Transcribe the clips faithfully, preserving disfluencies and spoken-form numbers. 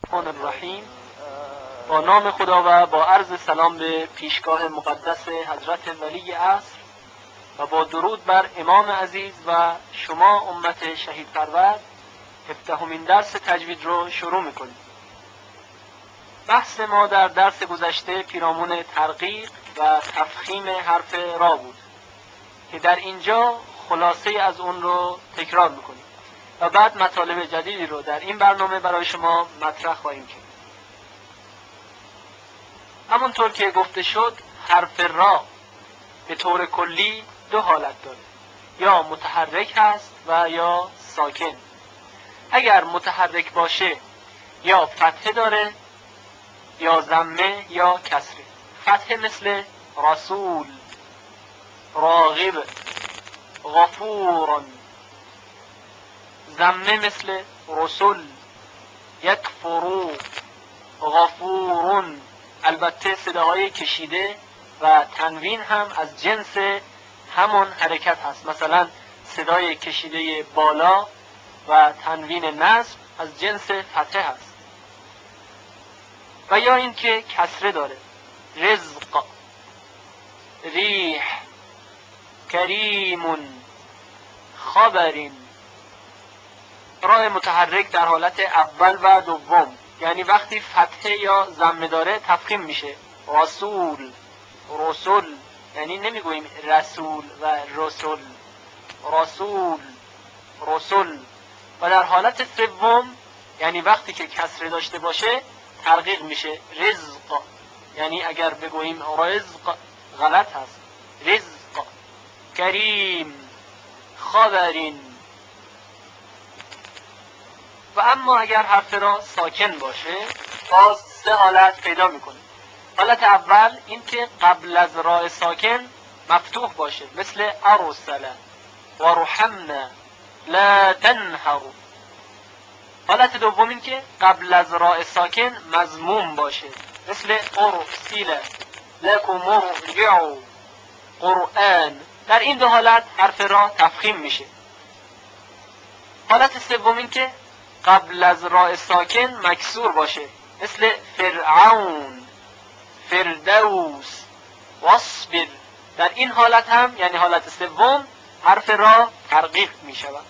الرحمن الرحیم. با نام خدا و با عرض سلام به پیشگاه مقدس حضرت ولی عصر و با درود بر امام عزیز و شما امت شهید پرور، هفدهمین درس تجوید رو شروع میکنیم. بحث ما در درس گذشته پیرامون ترقیق و تفخیم حرف را بود که در اینجا خلاصه از اون رو تکرار میکنیم و بعد مطالب جدیدی رو در این برنامه برای شما مطرح خواهیم کرد. همونطور که گفته شد، حرف را به طور کلی دو حالت داره، یا متحرک هست و یا ساکن. اگر متحرک باشه یا فتحه داره یا ضمه یا کسره. فتحه مثل رسول، راغب، غفور. ضمه مثل رسول، یکفرو، غفورون. البته صداهای کشیده و تنوین هم از جنس همون حرکت هست. مثلا صدای کشیده بالا و تنوین نصب از جنس فتحه هست. و یا اینکه کسره داره، رزق، ریح، کریمون، خبرین. راه متحرک در حالت اول و دوم، یعنی وقتی فتحه یا ضمه داره تفخیم میشه. رسول، رسول، یعنی نمیگوییم رسول و رسول. رسول، رسول. و در حالت سوم، یعنی وقتی که کسره داشته باشه ترقیق میشه. رزق، یعنی اگر بگوییم رزق غلط هست. رزق، کریم، خبرین. و اما اگر حرف را ساکن باشه باز سه حالت پیدا میکنه. حالت اول این که قبل از راء ساکن مفتوح باشه، مثل ارسل و رحمنا لا تنهروا. حالت دوم این که قبل از راء ساکن مضموم باشه، مثل ارسل لکم ارجعوا قرآن. در این دو حالت حرف را تفخیم میشه. حالت سوم این که قبل از راء ساکن مکسور باشه، مثل فرعون، فردوس، واصبر. در این حالت هم، یعنی حالت سوم، حرف را ترقیق می شود.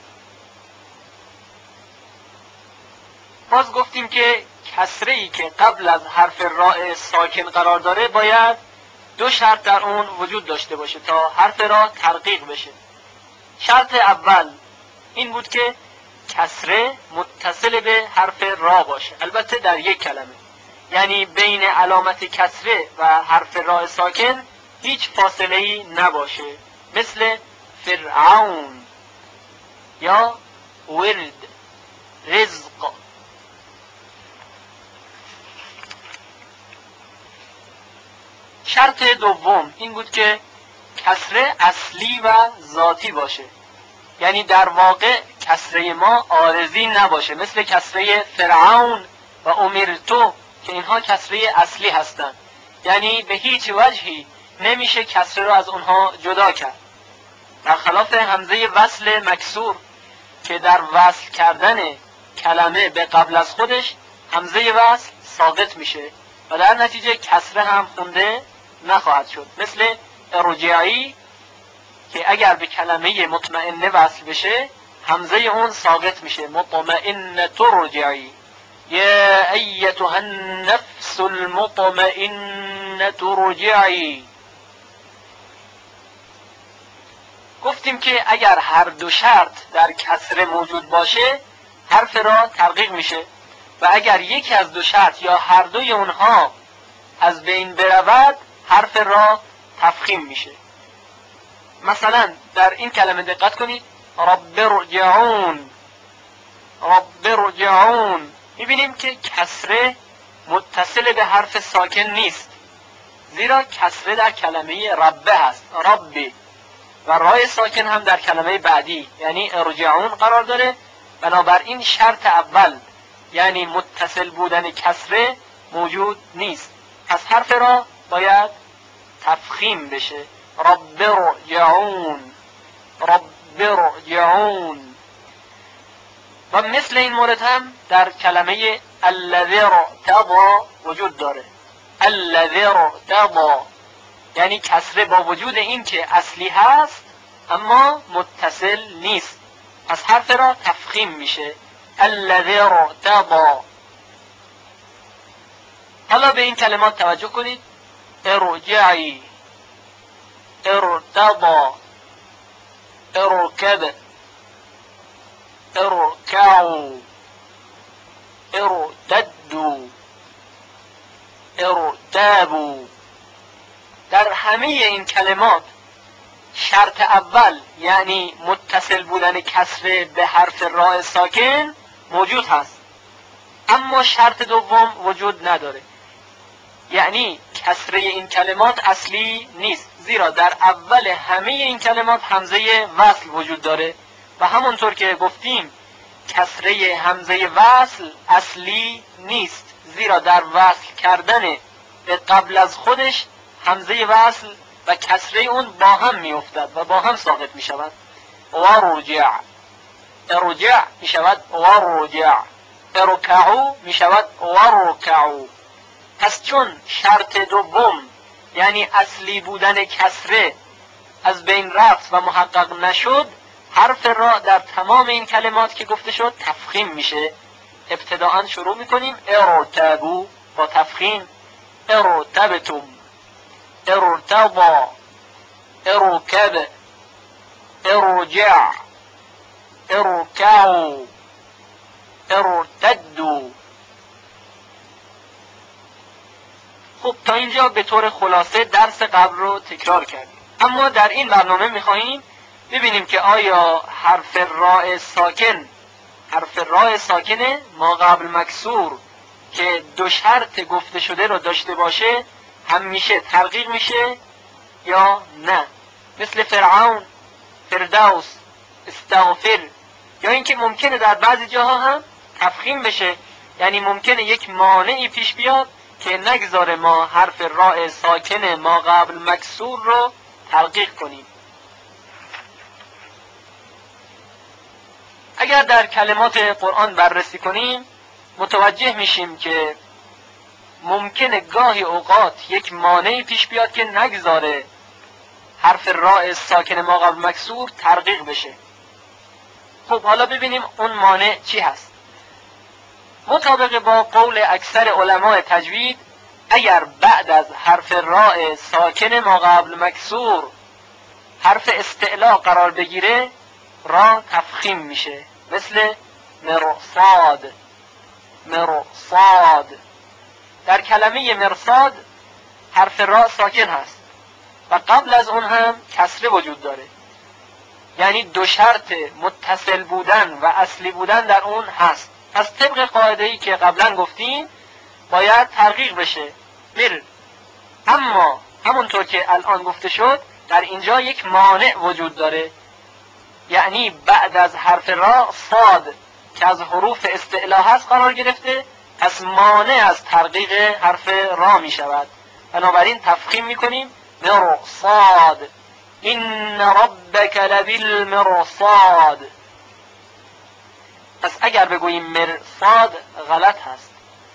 باز گفتیم که کسره ای که قبل از حرف راء ساکن قرار داره باید دو شرط در اون وجود داشته باشه تا حرف را ترقیق بشه. شرط اول این بود که کسره متصل به حرف را باشه، البته در یک کلمه، یعنی بین علامت کسره و حرف را ساکن هیچ فاصله ای نباشه، مثل فرعون یا ورد، رزق. شرط دوم این بود که کسره اصلی و ذاتی باشه، یعنی در واقع کسره ما عارضی نباشه، مثل کسره فرعون و امرتو که اینها کسره اصلی هستند. یعنی به هیچ وجهی نمیشه کسره رو از اونها جدا کرد، برخلاف همزه وصل مکسور که در وصل کردن کلمه به قبل از خودش همزه وصل ساقط میشه و در نتیجه کسره هم خونده نخواهد شد، مثل ارجعی که اگر به کلمه مطمئنه وصل بشه همزه اون ساقط میشه. مطمئنه ترجعی، یا ایتها النفس المطمئنه ترجعی. گفتیم که اگر هر دو شرط در کسره موجود باشه حرف را ترقیق میشه و اگر یکی از دو شرط یا هر دوی اونها از بین برود حرف را تفخیم میشه. مثلا در این کلمه دقت کنید، رب ارجعون، رب ارجعون. میبینیم که کسره متصل به حرف ساکن نیست، زیرا کسره در کلمه ربه هست، ربی، و راء ساکن هم در کلمه بعدی یعنی ارجعون قرار داره. بنابراین شرط اول یعنی متصل بودن کسره موجود نیست، پس حرف را باید تفخیم بشه. رب ارجعون، رب ارجعون. و مثل این مورد هم در کلمه الذی ارتضی وجود داره. الذی ارتضی یعنی کسره با وجود این که اصلی هست اما متصل نیست، پس حرف را تفخیم میشه. الذی ارتضی. حالا به این کلمات توجه کنید. ارجعی، ارتضی، ارکب، ارکعوا، ارتدوا، ارتابوا. در همه این کلمات شرط اول یعنی متصل بودن کسره به حرف راء ساکن موجود هست، اما شرط دوم وجود نداره، یعنی کسره این کلمات اصلی نیست، زیرا در اول همه این کلمات همزه وصل وجود داره و همونطور که گفتیم کسره همزه وصل اصلی نیست، زیرا در وصل کردن به قبل از خودش همزه وصل و کسره اون با هم می افتد و با هم ساقط می شود. ورجع، ارجع می شود ورجع، ارکعو می شود ورکعو. پس چون شرط دوم یعنی اصلی بودن کسره از بین رفت و محقق نشد، حرف را در تمام این کلمات که گفته شد تفخیم میشه. ابتداءً شروع میکنیم ارتبو با تفخیم، ارتبتم، ارتضى، ارکب، ارجع، ارکعوا، ارتدوا. خب تا اینجا به طور خلاصه درس قبل رو تکرار کردیم، اما در این برنامه میخواهیم ببینیم که آیا حرف راء ساکن حرف راء ساکن ما قبل مکسور که دو شرط گفته شده رو داشته باشه همیشه ترقیق میشه یا نه، مثل فرعون، فردوس، استغفر، یا اینکه ممکنه در بعضی جاها هم تفخیم بشه، یعنی ممکنه یک مانعی پیش بیاد که نگذاره ما حرف راء ساکن ما قبل مکسور رو ترقیق کنیم. اگر در کلمات قرآن بررسی کنیم متوجه میشیم که ممکنه گاهی اوقات یک مانعی پیش بیاد که نگذاره حرف راء ساکن ما قبل مکسور ترقیق بشه. خب حالا ببینیم اون مانع چی هست. مطابق با قول اکثر علماء تجوید اگر بعد از حرف راء ساکن ما قبل مکسور حرف استعلا قرار بگیره را تفخیم میشه، مثل مرصاد، مرصاد. در کلمه مرصاد حرف راء ساکن هست و قبل از اون هم کسره وجود داره، یعنی دو شرط متصل بودن و اصلی بودن در اون هست. پس طبق قاعده‌ای که قبلا گفتیم باید ترقیق بشه مر. اما همونطور که الان گفته شد در اینجا یک مانع وجود داره، یعنی بعد از حرف را صاد که از حروف استعلا هست قرار گرفته، پس مانع از ترقیق حرف را می شود. بنابراین تفخیم می کنیم مرصاد، این ربک لبالمرصاد. پس اگر بگوییم مرصاد غلط هست.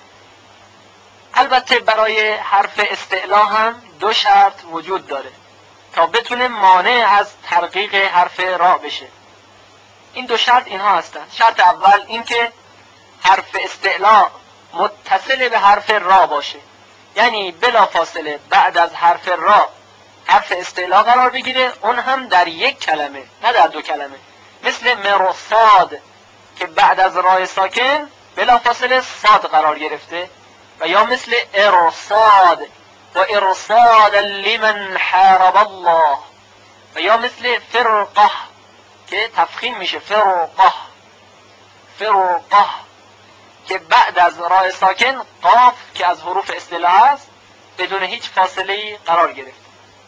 البته برای حرف استعلا هم دو شرط وجود داره تا بتونه مانع از ترقیق حرف را بشه. این دو شرط اینها هستند. شرط اول این که حرف استعلا متصل به حرف را باشه، یعنی بلا فاصله بعد از حرف را حرف استعلا قرار بگیره، اون هم در یک کلمه نه در دو کلمه، مثل مرصاد که بعد از راء ساکن بلا فاصله صاد قرار گرفته، و یا مثل ارصاد و ارصاد لمن حارب الله، و یا مثل فرقه که تفخیم میشه فرقه، فرقه که بعد از راء ساکن قاف که از حروف استعلا است بدون هیچ فاصله قرار گرفت.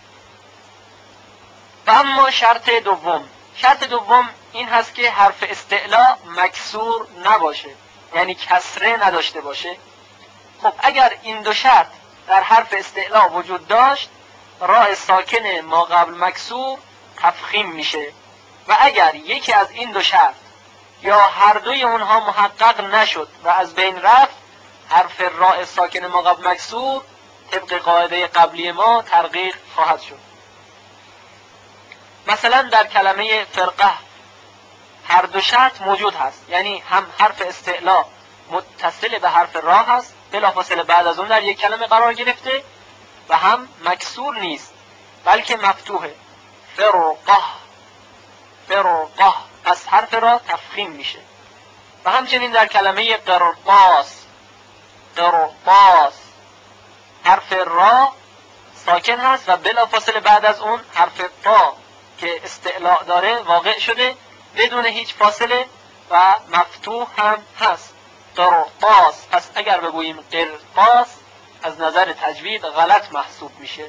و اما شرط دوم شرط دوم این هست که حرف استعلا مکسور نباشه، یعنی کسره نداشته باشه. خب اگر این دو شرط در حرف استعلا وجود داشت راء ساکن ما قبل مکسور تفخیم میشه، و اگر یکی از این دو شرط یا هر دوی اونها محقق نشد و از بین رفت حرف راء ساکن ما قبل مکسور طبق قاعده قبلی ما ترقیق خواهد شد. مثلا در کلمه فرقه هر دو شرط موجود هست، یعنی هم حرف استعلا متصل به حرف را هست بلافاصله بعد از اون در یک کلمه قرار گرفته و هم مکسور نیست بلکه مفتوحه. فرقه فرقه پس حرف را تفخیم میشه. و همچنین در کلمه قرطاس قرطاس حرف را ساکن هست و بلافاصله بعد از اون حرف تا که استعلاء داره واقع شده بدون هیچ فاصله و مفتوح هم هست. قرطاس. پس اگر بگوییم قرطاس از نظر تجوید غلط محسوب میشه.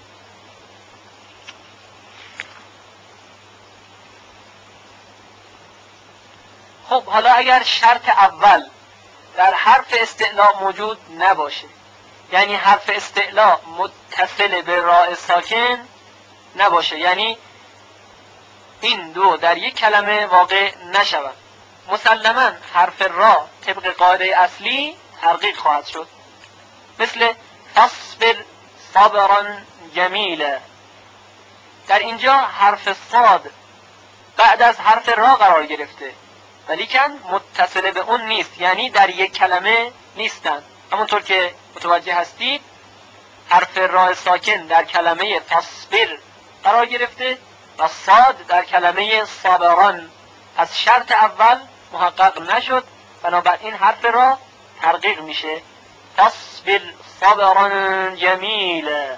خب حالا اگر شرط اول در حرف استعلاء موجود نباشه، یعنی حرف استعلاء متصل به راء ساکن نباشه، یعنی این دو در یک کلمه واقع نشود، مسلما حرف را طبق قاعده اصلی ترقیق خواهد شد. مثل فاصبر صبرا جمیلا. در اینجا حرف صاد بعد از حرف را قرار گرفته ولیکن متصل به اون نیست، یعنی در یک کلمه نیستند. همونطور که متوجه هستید حرف را ساکن در کلمه فاصبر قرار گرفته و صاد در کلمه صابران. از شرط اول محقق نشد، بنابراین حرف را ترقیق میشه. فاصبر صبرا جمیلا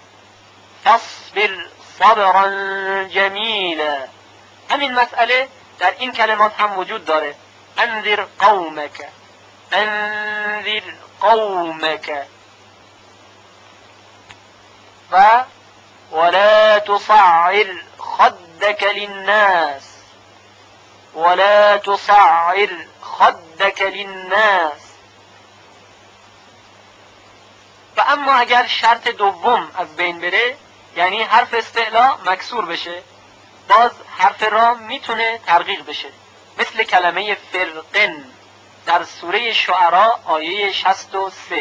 فاصبر صبرا جمیلا. همین مسئله در این کلمات هم وجود داره. انذر قومک انذر قومک و ولا تصعر خدك للناس ولا تصعر خدك للناس. و اما اگر شرط دوم از بین بره، یعنی حرف استعلا مکسور بشه، باز حرف را میتونه ترقیق بشه. مثل کلمه فرقن در سوره شعراء آیه شصت و سه.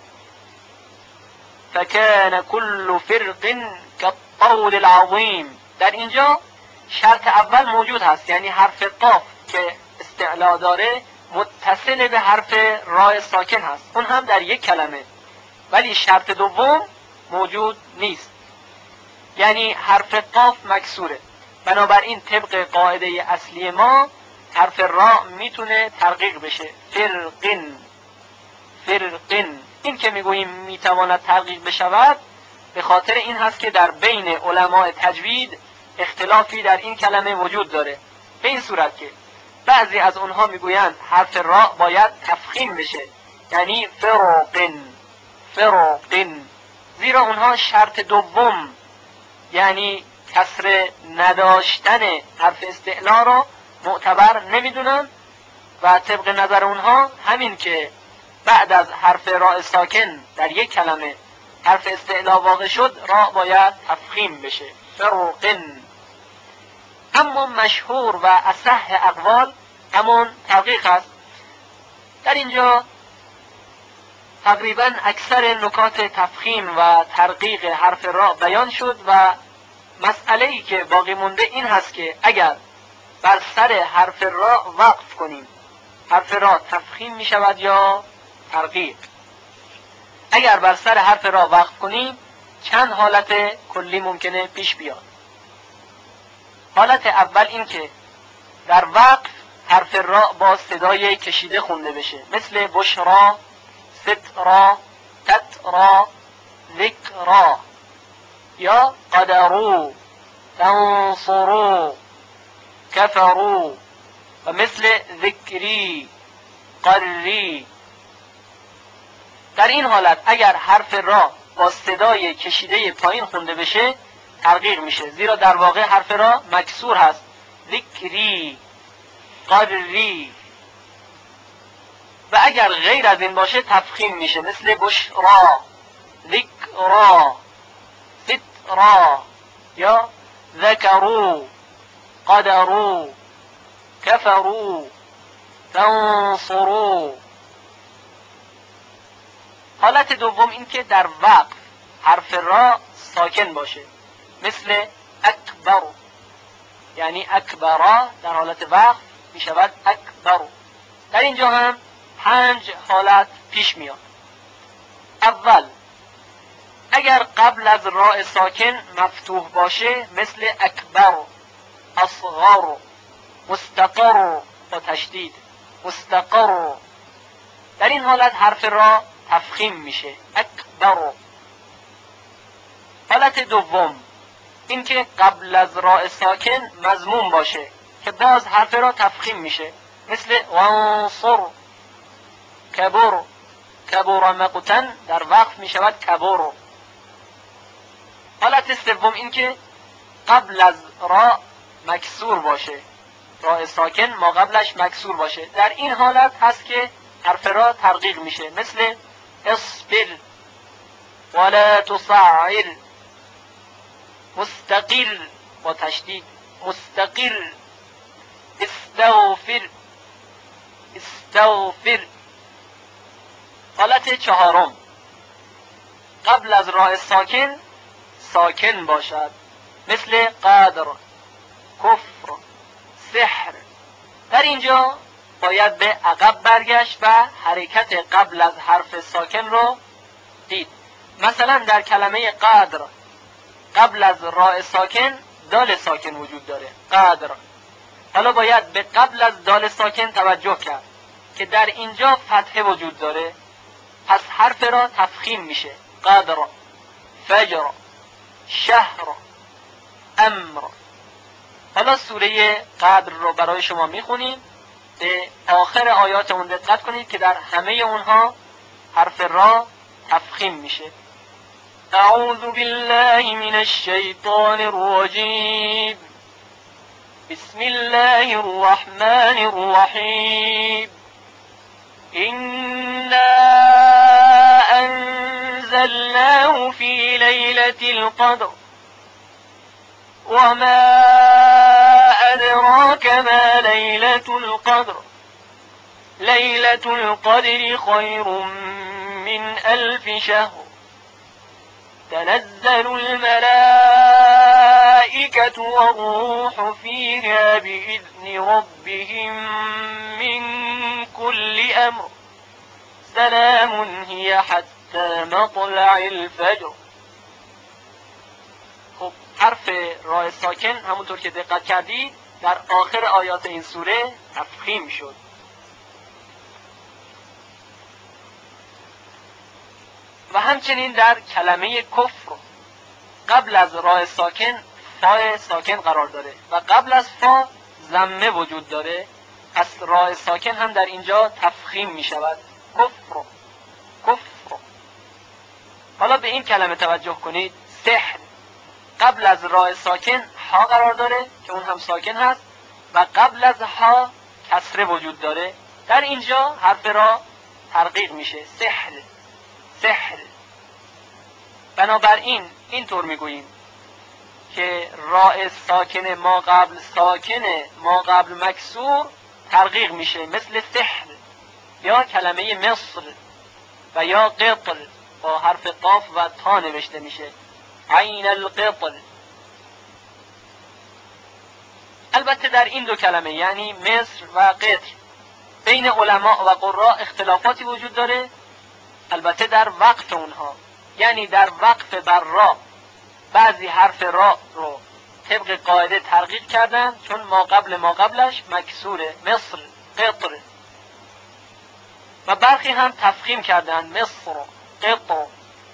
فکان کل فرق کالطود العظیم. در اینجا شرط اول موجود هست، یعنی حرف قاف که استعلا داره متصل به حرف راء ساکن هست، اون هم در یک کلمه، ولی شرط دوم موجود نیست، یعنی حرف قاف مکسوره. بنابراین طبق قاعده اصلی ما حرف را میتونه ترقیق بشه. فرقن فرقن. این که میگوییم میتواند ترقیق بشود به خاطر این هست که در بین علماء تجوید اختلافی در این کلمه وجود داره، به این صورت که بعضی از اونها میگویند حرف را باید تفخیم بشه، یعنی فرقن فرقن، زیرا اونها شرط دوم یعنی کسر نداشتن حرف استعلا را معتبر نمیدونن و طبق نظر اونها همین که بعد از حرف راء ساکن در یک کلمه حرف استعلا واقع شد را باید تفخیم بشه. فرقن. اما مشهور و اصح اقوال همون ترقیق است. در اینجا تقریبا اکثر نکات تفخیم و ترقیق حرف را بیان شد و مسئله ای که باقی مونده این هست که اگر بر سر حرف را وقف کنیم حرف را تفخیم می شود یا ترقیق. اگر بر سر حرف را وقف کنیم چند حالت کلی ممکنه پیش بیاد. حالت اول این که در وقف حرف را با صدای کشیده خونده بشه، مثل بشرا، سترا، تترا، ذکرا، یا قدرو، تنصرو، کفرو، و مثل ذکری، قری. در این حالت اگر حرف را با صدای کشیده پایین خونده بشه ترقیق میشه، زیرا در واقع حرف را مکسور هست. ذکری، قری. و اگر غیر از این باشه تفخیم میشه، مثل بشرا، ذکرا، سترا، یا ذکرو، قدرو، کفرو، تنصرو. حالت دوم این که در وقف حرف را ساکن باشه، مثل اکبر، یعنی اکبرا در حالت وقف می شود اکبر. در اینجا هم پنج حالت پیش میاد. اول، اگر قبل از راء ساکن مفتوح باشه، مثل اکبر، اصغر، مستقر با تشدید، مستقر، در این حالت حرف را تفخیم میشه، اکبر. حالت دوم، این که قبل از راء ساکن مضموم باشه که باز حرف را تفخیم میشه، مثل وانصر، کبر، کبر مقتن در وقف میشود کبر. حالت سوم این که قبل از را مکسور باشه، راء ساکن ما قبلش مکسور باشه، در این حالت هست که حرف را ترقیق میشه، مثل اصبر ولا تصعر، مستقر با تشدید، مستقر، استغفر، استغفر. حالت چهارم، قبل از راء ساکن ساکن باشد، مثل قادر، کفر، سحر. در اینجا باید به عقب برگشت و حرکت قبل از حرف ساکن رو دید. مثلا در کلمه قادر قبل از راء ساکن دال ساکن وجود داره، قادر. حالا باید به قبل از دال ساکن توجه کرد که در اینجا فتحه وجود داره، پس حرف را تفخیم میشه، قادر، فجر، شهر، امر. حالا سوره قدر رو برای شما میخونیم، به آخر آیات اون دقت کنید که در همه اونها حرف را تفخیم میشه. اعوذ بالله من الشیطان الرجیم، بسم الله الرحمن الرحیم. إنا أنزلناه في ليلة القدر وما أدراك ما ليلة القدر ليلة القدر خير من ألف شهر تنزل الملائكة والروح فيها بإذن ربهم من كل أمر سلام هي حتى مطلع الفجر. خب حرف راء ساکن همونطور که دقت کردید در آخر آیات این سوره تفخیم شد. و همچنین در کلمه کفر قبل از راء ساکن فاء ساکن قرار داره و قبل از فا ضمه وجود داره، پس راء ساکن هم در اینجا تفخیم می شود، کفر، کفر. حالا به این کلمه توجه کنید، سحر قبل از راء ساکن ها قرار داره که اون هم ساکن هست و قبل از ها کسره وجود داره، در اینجا حرف را ترقیق میشه، سحر، سحر. بنابراین اینطور میگوییم که راء ساکن ما قبل ساکن ما قبل مکسور ترقیق میشه، مثل سحر یا کلمه مصر و یا قطر با حرف قاف و تا نوشته میشه، عین القطر. البته در این دو کلمه یعنی مصر و قطر بین علما و قراء اختلافاتی وجود داره، البته در وقف اونها، یعنی در وقف بر را بعضی حرف را رو طبق قاعده ترقیق کردن چون ما قبل ما قبلش مکسوره، مصر، قطر، و برخی هم تفخیم کردن، مصر، قطر.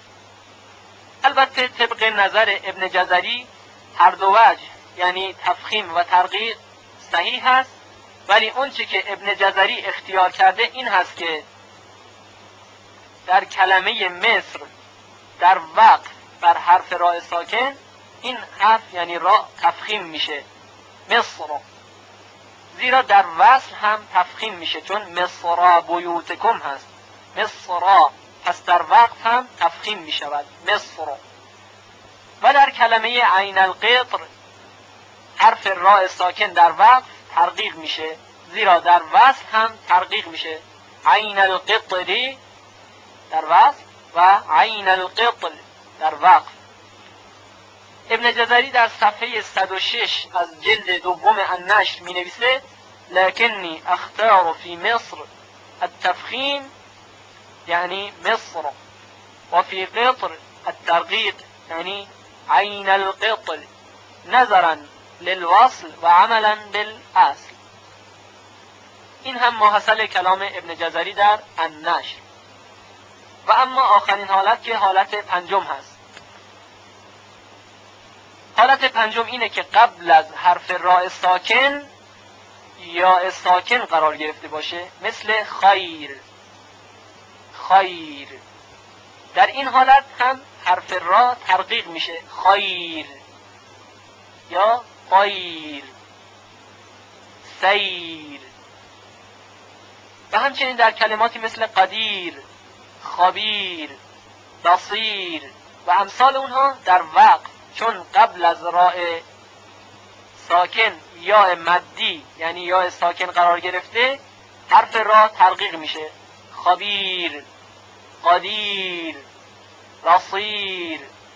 البته طبق نظر ابن جزری هر دو وجه یعنی تفخیم و ترقیق صحیح هست، ولی اون چی که ابن جزری اختیار کرده این هست که در کلمه مصر در وقف بر حرف راء ساکن این حرف یعنی را تفخیم میشه، مصر، زیرا در وصل هم تفخیم میشه چون مصر بیوتکم هست، مصر، پس در وقف هم تفخیم میشود، مصر. و در کلمه عین القطر حرف راء ساکن در وقف ترقیق میشه، زیرا در وصل هم ترقیق میشه، عین القطری در وصل و عین القطل در وقف. ابن جزری در صفحه صد و شش از جلد دوم النشر می نویسه لکنی اختار فی مصر التفخیم یعنی مصر و فی قطر الترقیق یعنی عین القطل نظرا للوصل و عملا بالاصل. این هم ماحصل کلام ابن جزری در النشر. و اما آخرین حالت که حالت پنجم هست. حالت پنجم اینه که قبل از حرف راء ساکن یا ساکن قرار گرفته باشه، مثل خیر خیر. در این حالت هم حرف را ترقیق میشه، خیر یا خیر سیر. و همچنین در کلماتی مثل قدیر، خبیر، بصیر و امثال اونها در وقت، چون قبل از راء ساکن یا مدی یعنی یا ساکن قرار گرفته، حرف را ترقیق میشه، خبیر، قدیر، بصیر.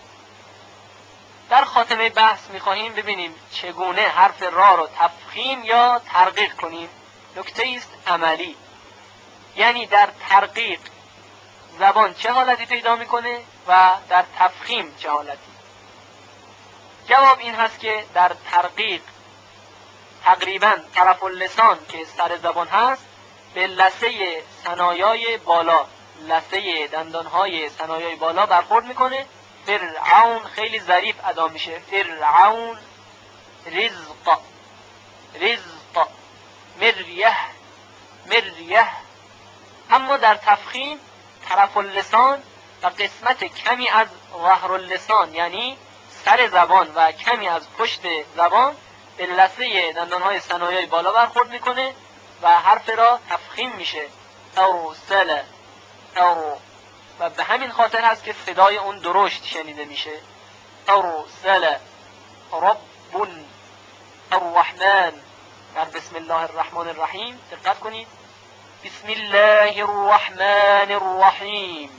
در خاتمه بحث میخواهیم ببینیم چگونه حرف را رو تفخیم یا ترقیق کنیم. نکته است عملی، یعنی در ترقیق زبان چه حالتی پیدا میکنه و در تفخیم چه حالتی. جواب این هست که در ترقیق تقریبا طرف اللسان که سر زبان هست به لثه ثنایای بالا، لثه دندانهای ثنایای بالا برخورد میکنه. فرعون خیلی ظریف ادا میشه، فرعون، رزق، رزق، مریه، مریه. اما در تفخیم طرف اللسان و قسمت کمی از ظهر اللسان یعنی سر زبان و کمی از پشت زبان به لثه دندانهای ثنایای بالا برخورد میکنه و حرف را تفخیم میشه، ارسل، ار. و به همین خاطر هست که صدای اون درشت شنیده میشه، ارسل رب الرحمن. در بسم الله الرحمن الرحیم دقت کنید، بسم الله الرحمن الرحیم،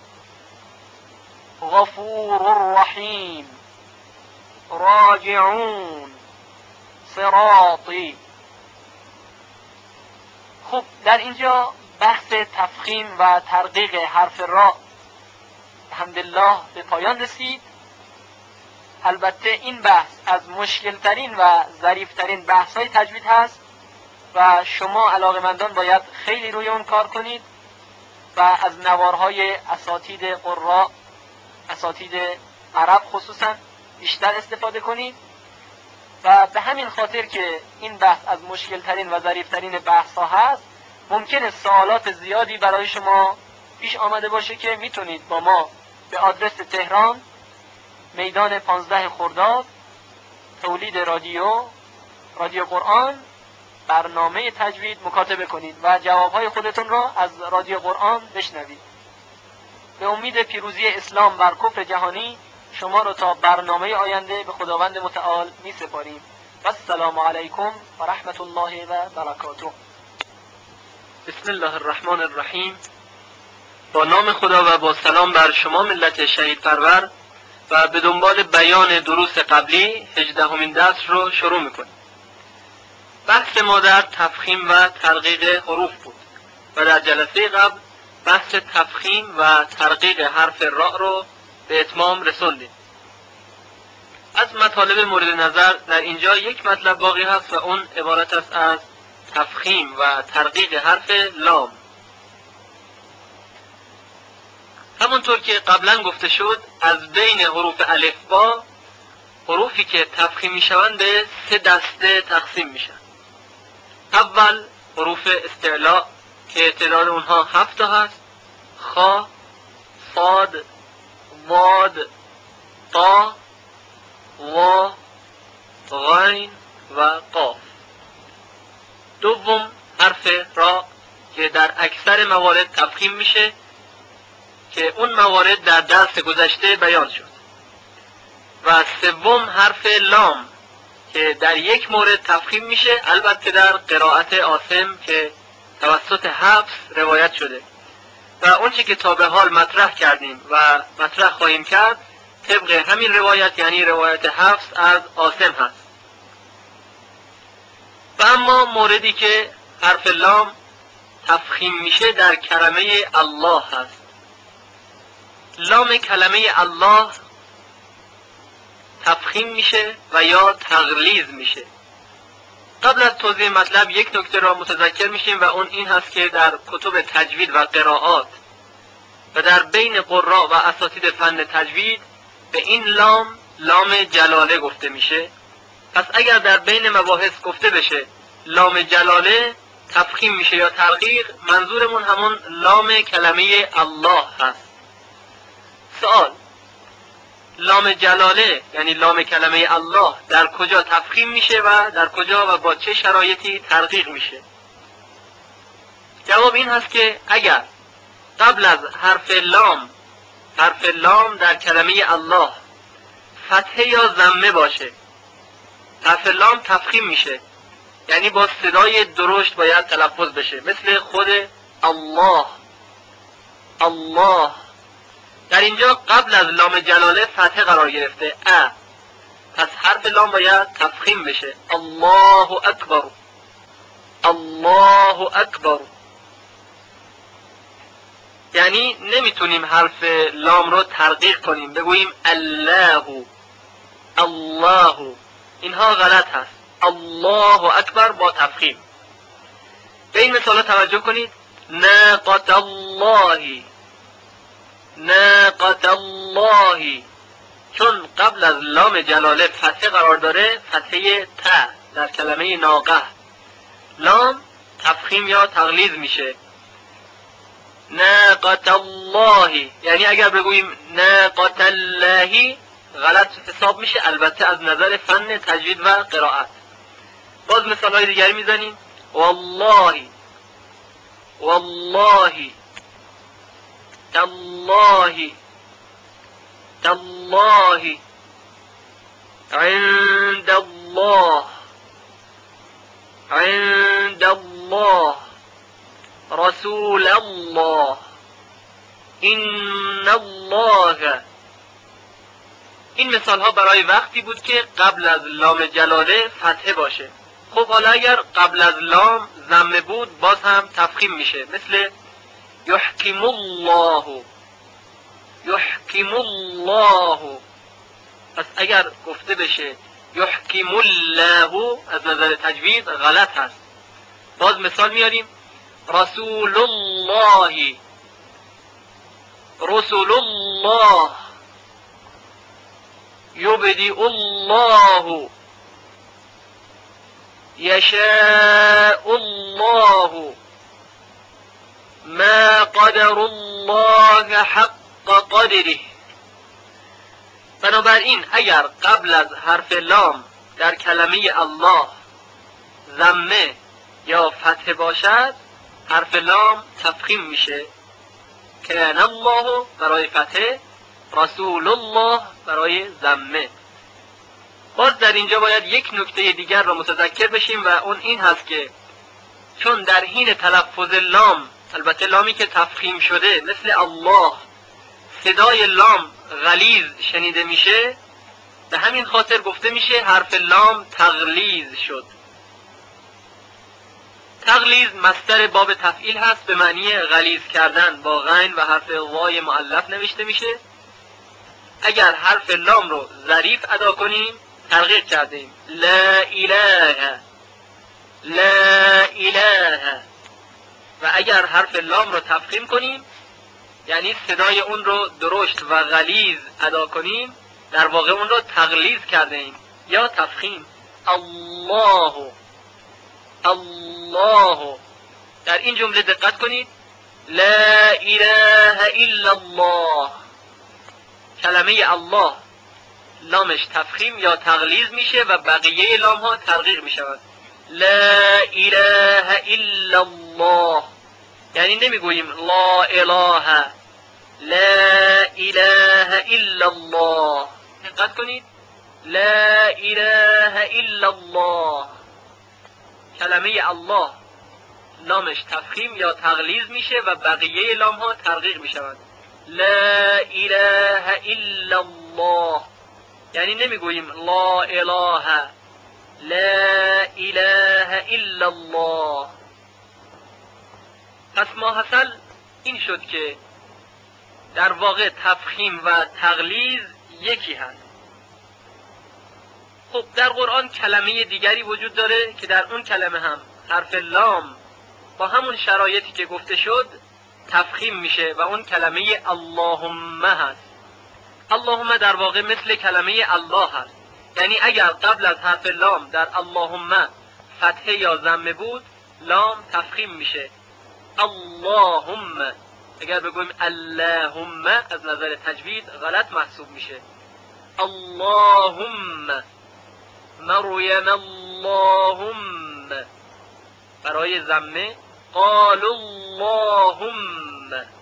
غفور الرحیم، راجعون، صراطی. خب در اینجا بحث تفخیم و ترقیق حرف را الحمدلله به پایان رسید. البته این بحث از مشکل ترین و ظریف ترین بحث های تجوید هست و شما علاقه‌مندان باید خیلی روی اون کار کنید و از نوارهای اساتید قراء، اساتید عرب خصوصا بیشتر استفاده کنید. و به همین خاطر که این بحث از مشکل ترین و ظریف ترین بحث ها هست، ممکنه سوالات زیادی برای شما پیش آمده باشه که میتونید با ما به آدرس تهران، میدان پانزده خرداد، تولید رادیو، رادیو قرآن، برنامه تجوید مکاتبه کنید و جوابهای خودتون را از رادیو قرآن بشنوید. به امید پیروزی اسلام بر کفر جهانی شما را تا برنامه آینده به خداوند متعال می سپاریم. السلام علیکم و رحمت الله و برکاته. بسم الله الرحمن الرحیم. با نام خدا و با سلام بر شما ملت شهید پرور و به دنبال بیان دروس قبلی هجدهمین درس رو شروع میکنیم. بحث ما در تفخیم و ترقیق حروف بود و در جلسه قبل بحث تفخیم و ترقیق حرف را رو به اتمام رسوندیم. از مطالب مورد نظر در اینجا یک مطلب باقی هست و اون عبارت است از تفخیم و ترقیق حرف لام. همونطور که قبلا گفته شد، از بین حروف الف با حروفی که تفخیم میشوند به سه دسته تقسیم میشن. اول حروف استعلاء که تعداد اونها هفت تا هست: خا، صاد، ضاد، طا، وا، غین و قاف. دوم حرف را که در اکثر موارد تفخیم میشه که اون موارد در درس گذشته بیان شد. و سوم حرف لام که در یک مورد تفخیم میشه، البته در قرائت عاصم که توسط حفص روایت شده، و اون چی که تا به حال مطرح کردیم و مطرح خواهیم کرد طبق همین روایت، یعنی روایت حفص از عاصم هست. و اما موردی که حرف لام تفخیم میشه در کلمه الله هست. لام کلمه الله تفخیم میشه و یا تغلیظ میشه. قبل از توضیح مطلب یک نکته را متذکر میشیم و اون این هست که در کتب تجوید و قرائات و در بین قراء و اساتید فن تجوید به این لام لام جلاله گفته میشه. پس اگر در بین مباحث گفته بشه لام جلاله تفخیم میشه یا ترقیق، منظورمون همون لام کلمه الله هست. سوال: لام جلاله یعنی لام کلمه الله در کجا تفخیم میشه و در کجا و با چه شرایطی ترقیق میشه؟ جواب این هست که اگر قبل از حرف لام حرف لام در کلمه الله فتحه یا ضمه باشه، حرف لام تفخیم میشه، یعنی با صدای درشت باید تلفظ بشه، مثل خود الله الله. در اینجا قبل از لام جلاله فتحه قرار گرفته ا، پس حرف لام باید تفخیم بشه، الله اکبر الله اکبر. یعنی نمیتونیم حرف لام رو ترقیق کنیم بگوییم الله الله، اینها غلط هست. الله اکبر با تفخیم. به این مثال توجه کنید: ناقة الله ناقة الله، چون قبل از لام جلاله فتحه قرار داره، فتحه ت در کلمه ناقه، لام تفخیم یا تغلیظ میشه. ناقة الله، یعنی اگر بگوییم ناقة الله غلط حساب میشه، البته از نظر فن تجوید و قرائت. باز مثال های دیگری میزنیم: والله والله تالله تالله عند الله عند الله رسول الله ان الله. این مثال ها برای وقتی بود که قبل از لام جلاله فتحه باشه. خب حالا اگر قبل از لام ضمه بود باز هم تفخیم میشه، مثل یحکم الله یحکم الله. پس اگر گفته بشه یحکم الله از نظر تجوید غلط هست. باز مثال میاریم: رسول الله رسول الله یبدئ الله یشاء الله ما قدر الله حق قدره. بنابراین اگر قبل از حرف لام در کلمه الله ضمه یا فتحه باشد، حرف لام تفخیم میشه، کان الله برای فتحه، رسول الله برای ضمه. باز در اینجا باید یک نکته دیگر را متذکر بشیم و اون این هست که چون در حین تلفظ لام، البته لامی که تفخیم شده مثل الله، صدای لام غلیظ شنیده میشه، به همین خاطر گفته میشه حرف لام تغلیظ شد. تغلیظ مصدر باب تفعیل هست، به معنی غلیظ کردن، با غین و حرف وای مؤلف نوشته میشه. اگر حرف لام رو ظریف ادا کنیم ترقیق کردیم، لا اله لا اله. و اگر حرف لام رو تفخیم کنیم یعنی صدای اون رو درشت و غلیظ ادا کنیم، در واقع اون رو تغلیظ کردیم یا تفخیم. الله الله. در این جمله دقت کنید: لا اله الا الله، کلمه الله لامش تفخیم یا تغلیظ میشه و بقیه لام ها ترقیق میشود. لا اله الا الله، یعنی نمیگوییم لا اله، لا اله الا الله. دقت کنید: لا اله الا الله، کلمه الله لامش تفخیم یا تغلیظ میشه و بقیه لام ها ترقیق میشوند. لا اله الا الله، یعنی نمیگوییم لا اله، لا اله الا الله. پس ماحصل این شد که در واقع تفخیم و تغلیظ یکی هست. خب در قرآن کلمه دیگری وجود داره که در اون کلمه هم حرف لام با همون شرایطی که گفته شد تفخیم میشه و اون کلمه اللهم هست. اللهم در واقع مثل کلمه الله هست، یعنی اگر قبل از حرف لام در اللهم فتحه یا ضمه بود لام تفخیم میشه اللهم. اگر بگویم اللهم از نظر تجوید غلط محسوب میشه. اللهم مریم اللهم، برای ضمه قال اللهم.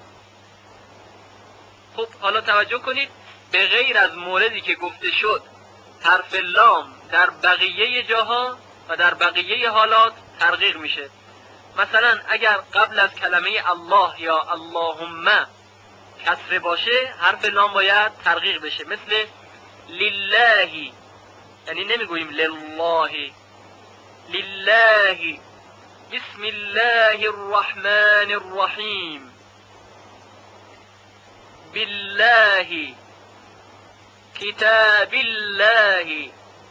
خب حالا توجه کنید، به غیر از موردی که گفته شد حرف لام در بقیه جاها و در بقیه حالات ترقیق میشه. مثلا اگر قبل از کلمه الله یا اللهم کسره باشه حرف لام باید ترقیق بشه، مثل لله، یعنی نمیگوییم لله، لله بسم الله الرحمن الرحیم، بالله کتاب الله.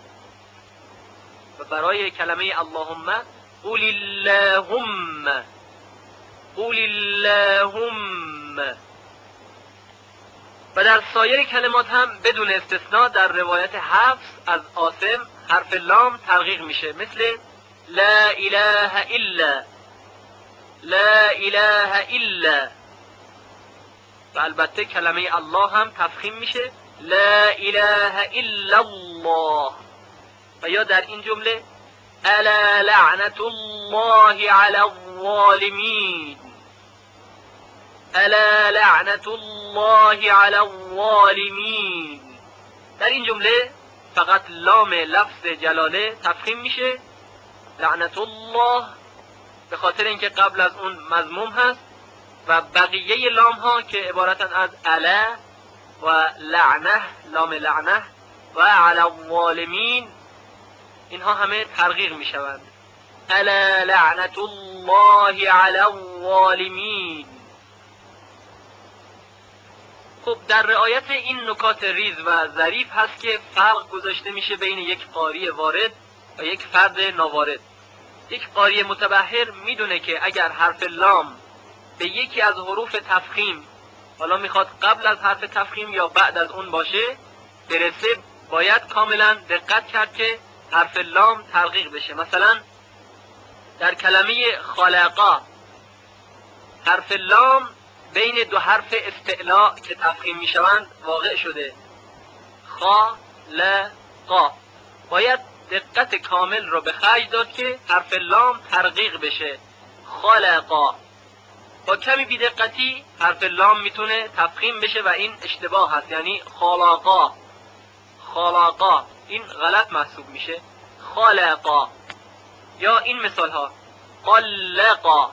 و برای کلمه اللهم قل اللهم، قل اللهم. و در سایر کلمات هم بدون استثناء در روایت حفص از عاصم حرف لام ترقیق میشه، مثل لا اله الا، لا اله الا. و البته کلمه الله هم تفخیم میشه لا اله الا الله. و یا در این جمله الا لعنت الله علی الظالمین، الا لعنت الله علی الظالمین. در این جمله فقط لام لفظ جلاله تفخیم میشه لعنت الله به خاطر اینکه قبل از اون مضموم هست، و بقیه لام ها که عبارتن از الا و لعنه، لام لعنه و علی الظالمین، اینها همه ترقیق می شوند. الا لعنت الله علی الظالمین. خب در رعایت این نکات ریز و ظریف هست که فرق گذاشته میشه بین یک قاری وارد و یک فرد ناوارد. یک قاری متبحر میدونه که اگر حرف لام به یکی از حروف تفخیم، حالا میخواد قبل از حرف تفخیم یا بعد از اون باشه، برسه باید کاملا دقت کرد که حرف لام ترقیق بشه. مثلا در کلمه خالقا حرف لام بین دو حرف استعلاء که تفخیم میشوند واقع شده، خا ل قا. باید دقت کامل رو به خرج داد که حرف لام ترقیق بشه خالقا. با کمی بی‌دقتی حرف لام میتونه تفخیم بشه و این اشتباه هست، یعنی خالقا، خالقا، این غلط محسوب میشه خالقا. یا این مثال ها طلقا،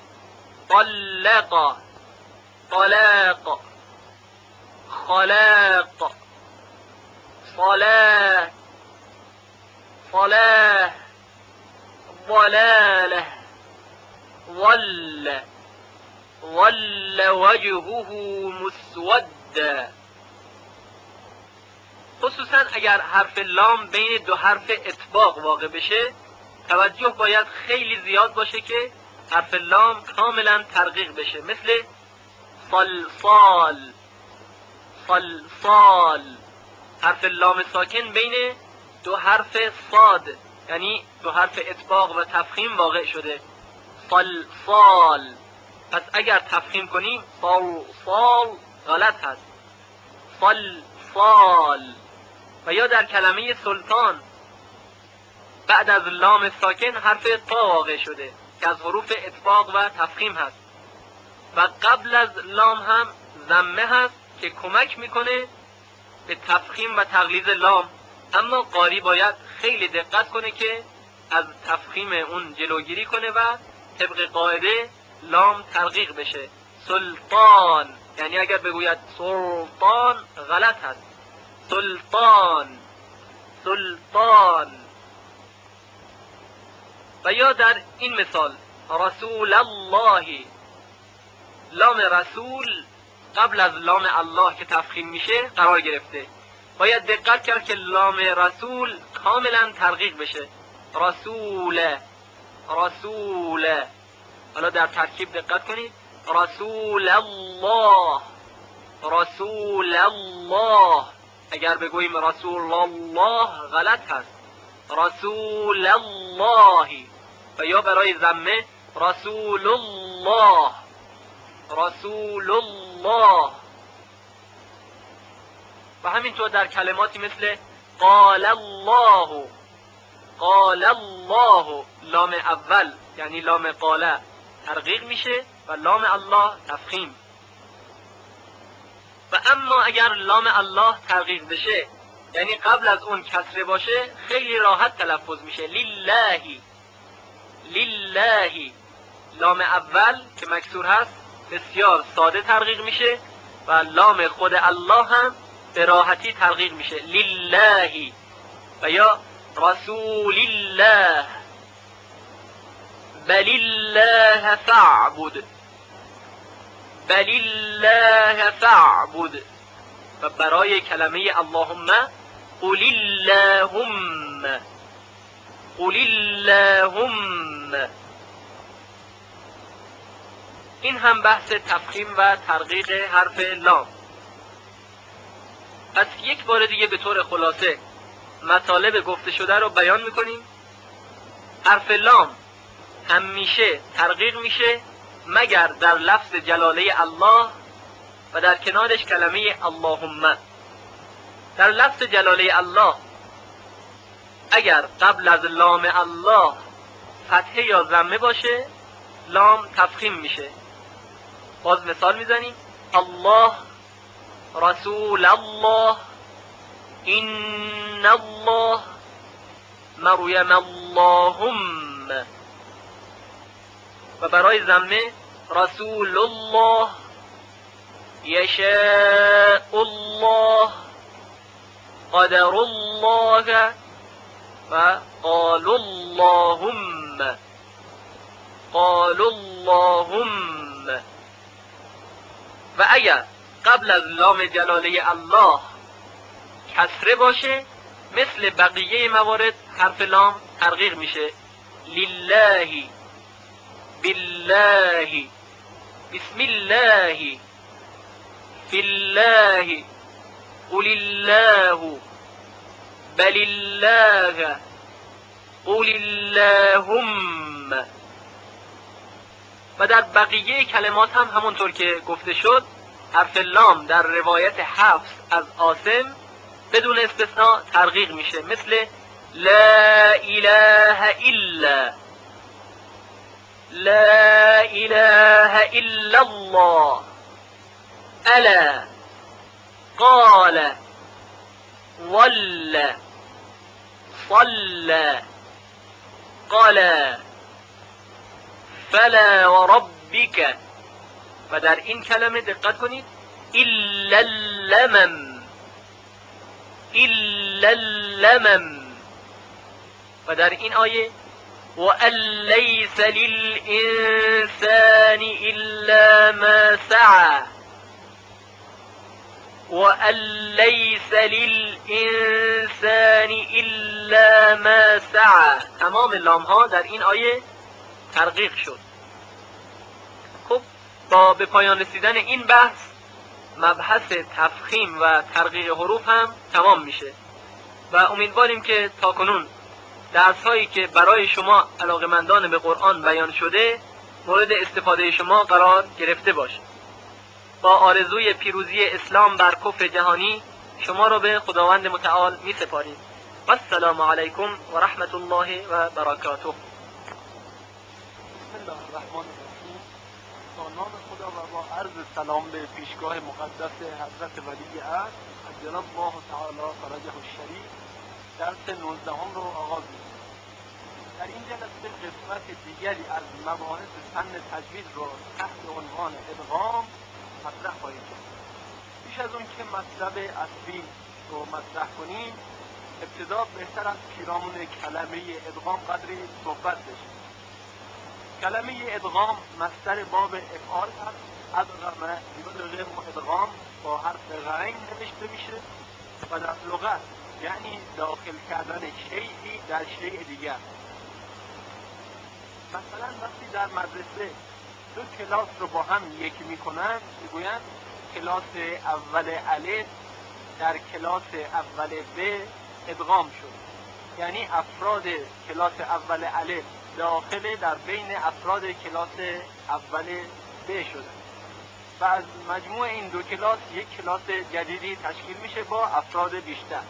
طلقا، طلاق، خلاق، صلاة، صلاة، ضلالة، ظل، ظل وجهه مسودا. خصوصا اگر حرف لام بین دو حرف اطباق واقع بشه توجه باید خیلی زیاد باشه که حرف لام کاملا ترقیق بشه، مثل صلصال، صلصال. حرف لام ساکن بین دو حرف صاد، یعنی دو حرف اطباق و تفخیم واقع شده صلصال. پس اگر تفخیم کنیم صلصال غلط هست صلصال. و یا در کلمه سلطان بعد از لام ساکن حرف طا واقع شده که از حروف اطباق و تفخیم هست، و قبل از لام هم ضمه هست که کمک میکنه به تفخیم و تغلیظ لام. اما قاری باید خیلی دقت کنه که از تفخیم اون جلوگیری کنه و طبق قاعده لام ترقیق بشه. سلطان، یعنی اگر بگوید سلطان غلط هست. سلطان، سلطان. و یا در این مثال رسول الله، لام رسول قبل از لام الله که تفخیم میشه قرار گرفته. باید دقت کرد که لام رسول کاملا ترقیق بشه. رسول، رسول. حالا در ترکیب دقت کنید. رسول الله، رسول الله. اگر بگوییم رسول الله غلط هست. رسول الله. و یا برای ضمه رسول الله، رسول الله. و همینطور در کلماتی مثل قال الله، قال الله، لام اول یعنی لام قاله ترقیق میشه و لام الله تفخیم. و اما اگر لام الله ترقیق بشه یعنی قبل از اون کسره باشه خیلی راحت تلفظ میشه. لله، لله. لام اول که مکسور هست بسیار ساده ترقیق میشه و لام خود الله هم به راحتی ترقیق میشه. لله. و یا رسول الله، بل الله فاعبد، بل الله فاعبد. و برای کلمه اللهم قل اللهم، قل اللهم. این هم بحث تفخیم و ترقیق حرف لام. پس یک بار دیگه به طور خلاصه مطالب گفته شده رو بیان میکنیم. حرف لام همیشه ترقیق میشه مگر در لفظ جلاله الله و در کنارش کلمه اللهم. در لفظ جلاله الله اگر قبل از لام الله فتحه یا ضمه باشه لام تفخیم میشه. باز مثال میزنیم. الله، رسول الله، این الله، مریم اللهم. و برای ضمه رسول الله، یشاء الله، قدر الله و قال اللهم، قال اللهم. و اگر قبل از لام جلاله الله کسره باشه مثل بقیه موارد حرف لام ترقیق میشه. لله، بالله، بسم الله، فی الله، قل الله، بل الله، قل اللهم. و در بقیه کلمات هم همونطور که گفته شد حرف لام در روایت حفص از عاصم بدون استثناء ترقیق میشه. مثل لا اله الا، لا اله الا الله، الا، قال، ول، صلى، قال، فلا وربك. و در این کلمه دقت کنید. الا اللمم، الا اللمم. و در این آیه وَأَن لَّيْسَ لِلْإِنسَانِ إِلَّا مَا سَعَى، وَأَن لَّيْسَ لِلْإِنسَانِ إِلَّا مَا سَعَى. تمام لام ها در این آیه ترقیق شد. خب با به پایان رسیدن این بحث مبحث تفخیم و ترقیق حروف هم تمام میشه و امیدواریم که تاکنون درس هایی که برای شما علاقمندان به قرآن بیان شده مورد استفاده شما قرار گرفته باشه. با آرزوی پیروزی اسلام بر کفر جهانی شما را به خداوند متعال می سپاریم. و السلام علیکم و رحمت الله و برکاته. بسم الله الرحمن الرحیم. با نام خدا و با عرض سلام به پیشگاه مقدس حضرت ولی عهد عجل الله تعالی فرجه الشریف درس نوزدهم رو آغاز می‌کنیم. در این جلسه قسمت دیگری از مباحث فن تجوید رو تحت عنوان ادغام مطرح خواهیم کرد. پیش از اون که مطلب اصلی رو مطرح کنیم، ابتدا بهتر از پیرامون کلمه ادغام قدری صحبت بشه. کلمه ادغام مصدر باب افعال هست. ادغم یدغم ادغام با حرف غین نوشته میشه و در لغت یعنی داخل کردن شیئی در شیء دیگر. مثلا وقتی در مدرسه دو کلاس رو با هم یکی میکنن میگویند کلاس اول الف در کلاس اول ب ادغام شد، یعنی افراد کلاس اول الف داخل در بین افراد کلاس اول ب شده و از مجموع این دو کلاس یک کلاس جدیدی تشکیل میشه با افراد بیشتر.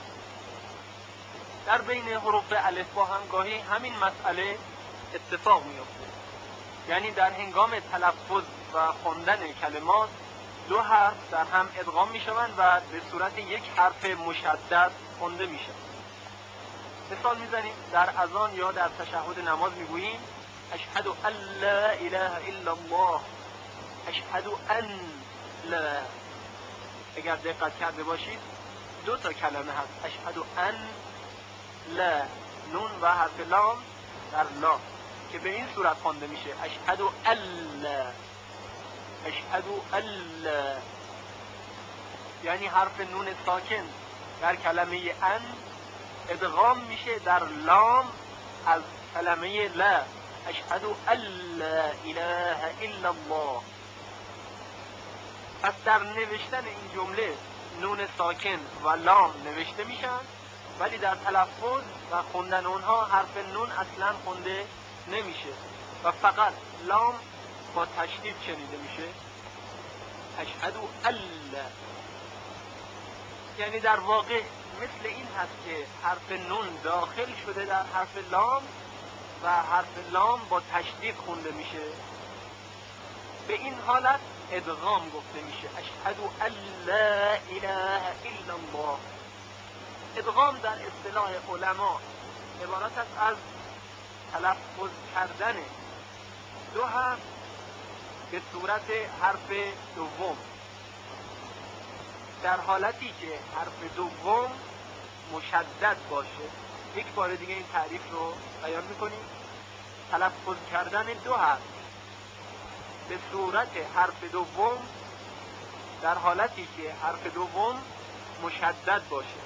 در بین حروف الفبا هم گاهی همین مسئله اتفاق میفته، یعنی در هنگام تلفظ و خواندن کلمات دو حرف در هم ادغام میشوند و به صورت یک حرف مشدد خوانده میشن. مثال میزنیم، در اذان یا در تشهد نماز میگوییم اشهد ان لا اله الا الله، اشهد ان لا. اگر دقت کرده باشید دو تا کلمه هست، اشهد ان لا، نون و حرف لام در لا که به این صورت خوانده میشه اشهد الا، اشهد الا، یعنی حرف نون ساکن در کلمه ان ادغام میشه در لام از کلمه لا، اشهد الا اله الا الله. پس در نوشتن این جمله نون ساکن و لام نوشته میشن، ولی در تلفظ و خوندن اونها حرف نون اصلا خونده نمیشه و فقط لام با تشدید شنیده میشه اشهد الا. یعنی در واقع مثل این هست که حرف نون داخل شده در حرف لام و حرف لام با تشدید خونده میشه. به این حالت ادغام گفته میشه اشهد ان لا اله الا الله. ادغام در اصطلاح علما عبارت است از تلفظ کردن دو حرف به صورت حرف دوم در حالتی که حرف دوم مشدد باشه. یک بار دیگه این تعریف رو بیان میکنیم. تلفظ کردن دو حرف به صورت حرف دوم در حالتی که حرف دوم مشدد باشه.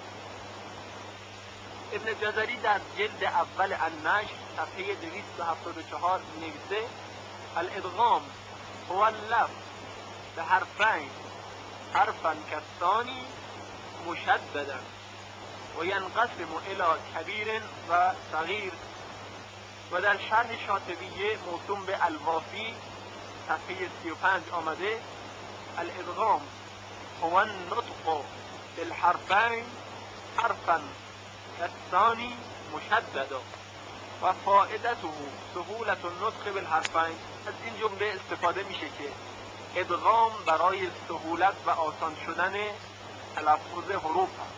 ابن جزری در جلد اول النشر صفحه دویست و هفتاد و چهار نویسه الادغام هو اللفظ به حرفین حرفا کالثانی مشددا و ینقسم الی کبیر و صغیر. و در شرح شاطبیه موسوم به الوافی صفحه سی و پنج آمده الادغام هو النطق بالحرفین حرفا کالثانی مشددا و فائدته سهولت النطق بالحرفین. از این جمله استفاده میشه که ادغام برای سهولت و آسان شدن تلفظ حروف هست.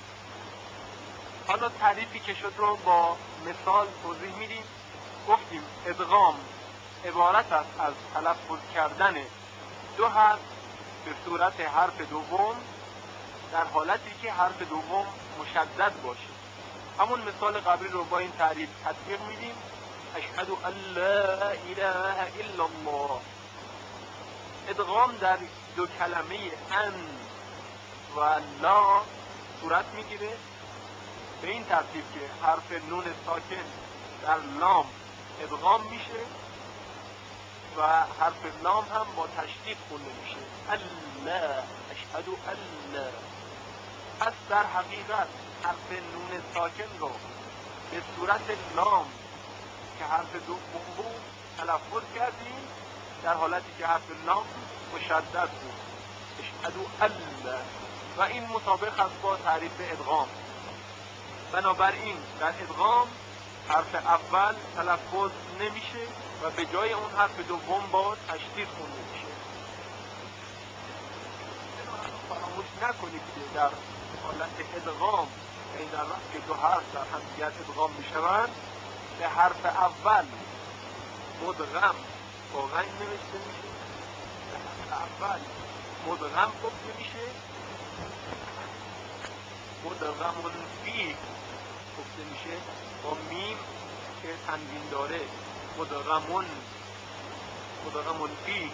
حالا تعریفی که شد رو با مثال توضیح میدیم. گفتیم ادغام عبارت است از تلفظ کردن دو حرف به صورت حرف دوم در حالتی که حرف دوم مشدد باشه. همون مثال قبلی رو با این تعریف تطبیق میدیم اشهد ان لا اله الا الله. ادغام در دو کلمه ان و لا صورت میگیره به این ترتیب که حرف نون ساکن در لام ادغام میشه و حرف لام هم با تشدید خونده میشه الله، اشهد الله. پس در حقیقت حرف نون ساکن رو به صورت لام که حرف دوم بود تلفظ کردیم در حالتی که حرف لام مشدد بود اشهد الله و این مطابق است با تعریف ادغام. بنابراین در ادغام حرف اول تلفظ نمیشه و به جای اون حرف دوم با تشدید خونده میشه. فراموش نکنید که در حالت ادغام، یعنی در وقت که دو حرف در هم دیگر ادغام میشوند، به حرف اول مدغم با غین نوشته میشه، به حرف اول مدغم گفته میشه، مدغمون فیه گفته میشه با میم که تنوین داره، مدغمون مدغمون فیه.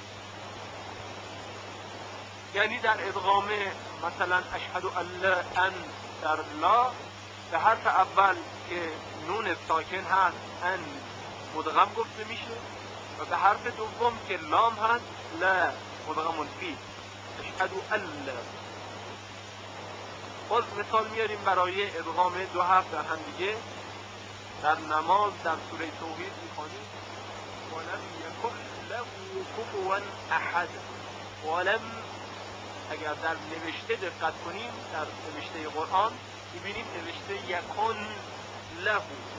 یعنی در ادغام مثلا اشهد ان لا ان در لا به حرف اول که نون ساکن هست ان مدغم گفته میشه و به حرف دوم که لام هست لا مدغم فی اشهد ان لا. باز مثال میاریم برای ادغام دو حرف در هم دیگه. در نماز در سوره توحید میخوانیم ولم یکن له کفوا احد. ولم اگر در نوشته دقت کنیم در نوشته قرآن میبینیم نوشته یکن له،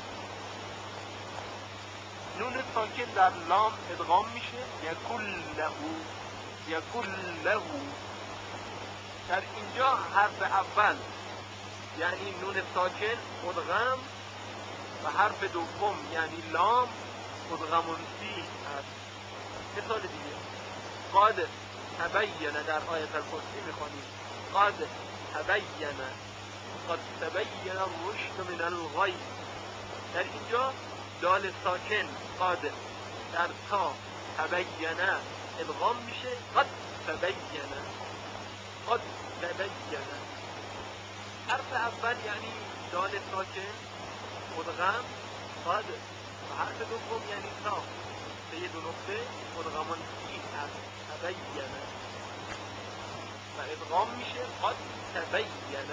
نون ساکن در لام ادغام میشه یکن له یکن له. در اینجا حرف اول یعنی نون ساکن مدغم و حرف دوم یعنی لام مدغم فیه هست. مثال دیگه قد تبین در آیت الکرسی میخوانیم قد تبین قد تبین الرشد من الغی. در اینجا دال ساکن قد در تا تبین ادغام میشه قد تبین قد تبین. حرف اول یعنی دال ساکن مدغم قد و حرف دوم یعنی تا به یه دو نقطه مدغمان فیه هست تبین و ادغام میشه قد تبین.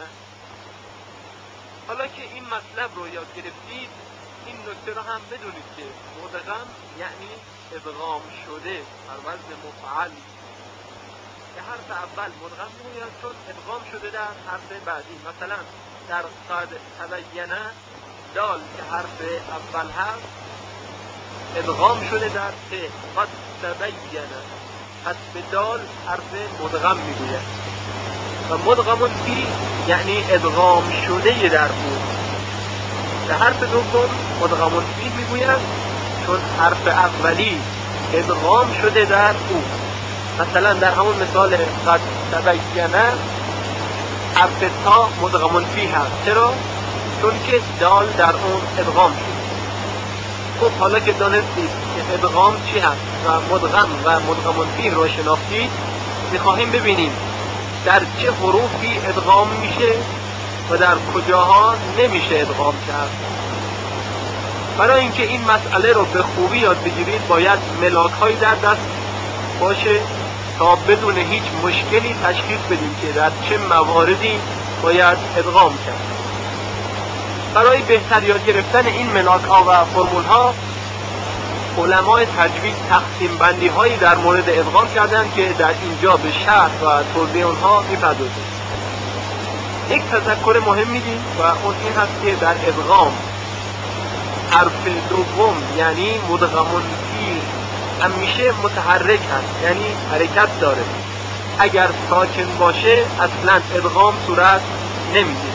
حالا که این مطلب رو یاد گرفتید این نکته رو هم بدونید که مدغم یعنی ادغام شده بر وزن مفعل. به حرف اول مدغم میگویند چون ادغام شده در حرف بعدی. مثلا در قد تبین دال که حرف اول هست ادغام شده در ته قد تبین، پس به دال حرف مدغم میگوید و مدغم فی یعنی ادغام شده در او. به حرف دوم مدغم فی میگوید چون حرف اولی ادغام شده در او. مثلا در همون مثال قد تبین حرف تا مدغم فی هست. چرا؟ چون که دال در اون ادغام شده. خب حالا که دانستید که ادغام چی هست و مدغم و مدغم فی رو شناختید میخواهیم ببینیم در چه حروفی ادغام میشه و در کجاها نمیشه ادغام کرد. برای اینکه این مسئله رو به خوبی یاد بگیرید باید ملاک هایی در دست باشه تا بدون هیچ مشکلی تشخیص بدیم که در چه مواردی باید ادغام کرد. برای بهتر یاد گرفتن این ملاک ها و فرمول ها علمای تجوید تقسیم بندی هایی در مورد ادغام کردند که در اینجا به شرح و توضیح اونها میپردازیم. یک تذکر مهم میدیم و اون این هست که در ادغام حرف دوم یعنی مدغم فی همیشه متحرک هست، یعنی حرکت داره. اگر ساکن باشه اصلا ادغام صورت نمیگیره.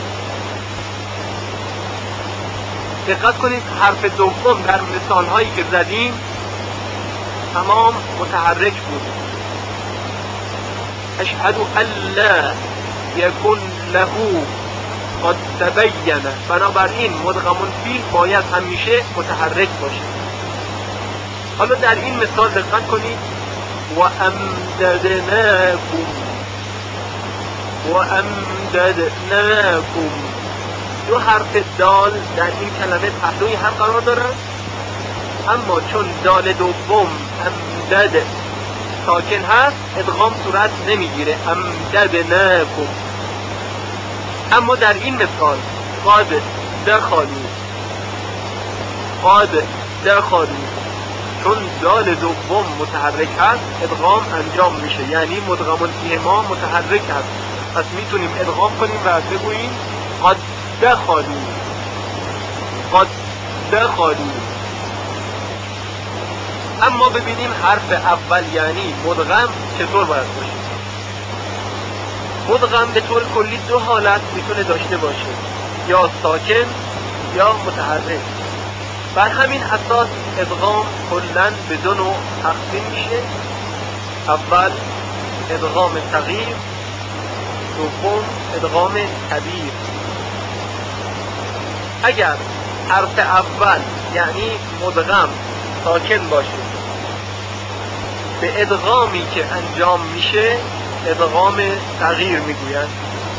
دقت کنید حرف دوم در مثال هایی که زدیم تمام متحرک بود. اشهد ان لا یکن له قد تبین، بنابراین مدغم فی باید همیشه متحرک باشه. حالا در این مثال دقت کنید و امددناکم و امددناکم، دو حرف دال در این کلمه پهلوی هم قرار دارند، اما چون دال دوم امدد ساکن هست ادغام صورت نمیگیره امددناکم. اما در این مثال قد دخلوا قد دخلوا چون دال دوم متحرک هست ادغام انجام میشه، یعنی مدغم فیه ما متحرک هست. پس میتونیم ادغام کنیم و بگوییم قد دخلوا قد دخلوا. اما ببینیم حرف اول یعنی مدغم چطور باید باشه. مدغم به طور کلی دو حالت میتونه داشته باشه، یا ساکن یا متحرک. بر همین اساس ادغام کلاً به دو نوع تقسیم میشه. اول ادغام صغیر، دوم ادغام کبیر. اگر حرف اول یعنی مدغم ساکن باشه، به ادغامی که انجام میشه ادغام صغیر میگویند.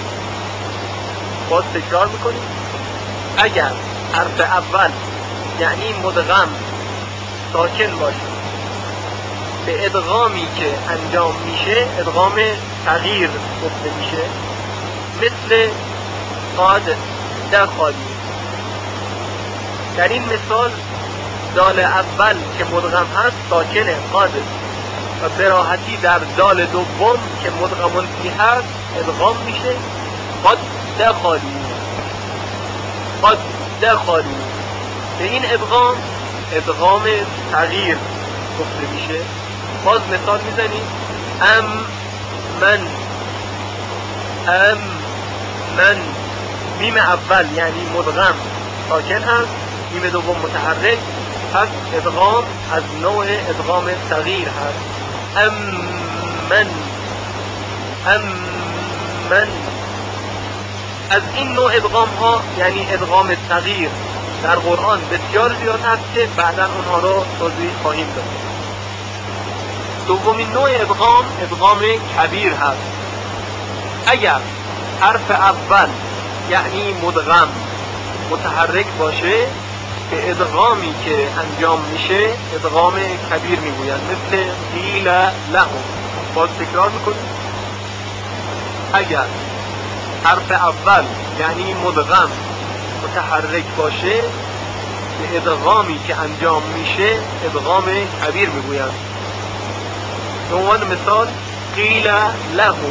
باز تکرار میکنیم. اگر حرف اول یعنی مدغم ساکن باشه، به ادغامی که انجام میشه ادغام صغیر گفته میشه. مثل قاد دخالی. در این مثال دال اول که مدغم هست ساکنه قاد، و به راحتی در دال دوم که مدغم فی هست ادغام میشه قاد دخالی قاد دخالی. به این ادغام ادغام صغیر گفته میشه. باز مثال میزنیم. ام من ام من میم اول یعنی مدغم ساکن هست، میم دوم متحرک، پس ادغام از نوع ادغام صغیر هست. ام من ام من. از این نوع ادغام ها یعنی ادغام صغیر در قرآن بسیار زیاد هست که بعدا اونها رو توضیح خواهیم داد. دومین نوع ادغام ادغام کبیر هست. اگر حرف اول یعنی مدغم متحرک باشه، به ادغامی که انجام میشه ادغام کبیر میگویند. مثل قیل لهم. باز تکرار میکنیم. اگر حرف اول یعنی مدغم متحرک باشه، به ادغامی که انجام میشه ادغام کبیر میگویند. به عنوان مثال قیل لهم،